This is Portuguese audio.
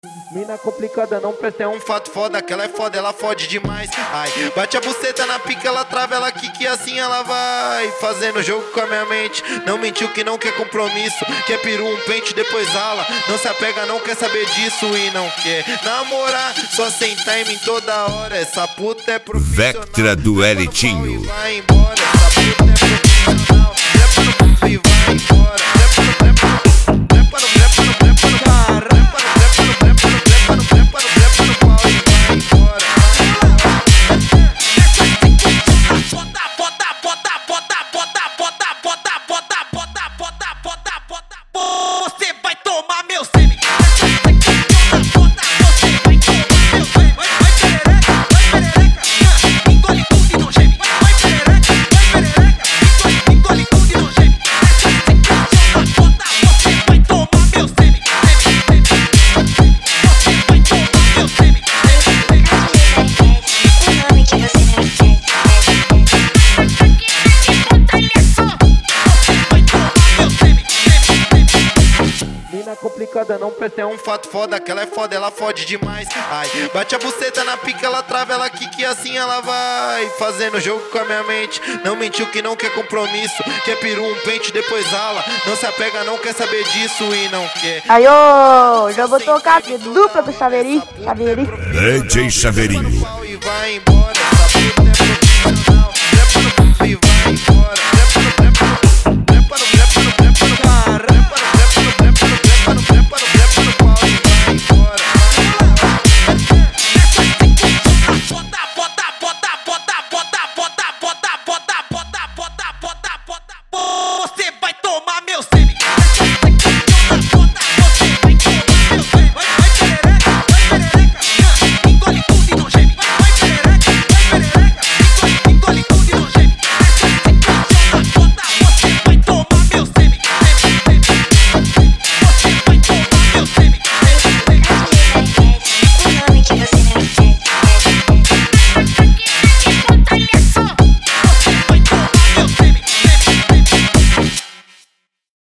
Mina complicada, não presta, é um fato foda, que ela é foda, ela fode demais. Ai, bate a buceta na pica, ela trava, ela quica e assim ela vai fazendo jogo com a minha mente. Não mentiu que não quer compromisso, quer peru, um pente, depois rala. Não se apega, não quer saber disso e não quer namorar, só sem time toda hora. Essa puta é profissional. Vectra do Elitinho. Vai embora, essa puta é profissional. Trepa no pump e vai embora. Você vai tomar meu sêmen. Engole tudo e não geme. Vai perereca, engole tudo e não geme. Você vai tomar meu sêmen. Você vai tomar meu sêmen. Mina complicada, não presta, é um fato foda, que ela é foda, ela fode demais. Ai, bate a buceta na pica, ela trava, ela quica e assim ela vai fazendo jogo com a minha mente. Não mentiu que não quer compromisso, quer peru, um pente, depois rala. Não se apega, não quer saber disso e não quer. Aí, ô, já vou tocar aqui, dupla do Chaveirinho. DJ Chaveirinho. E vai embora, essa puta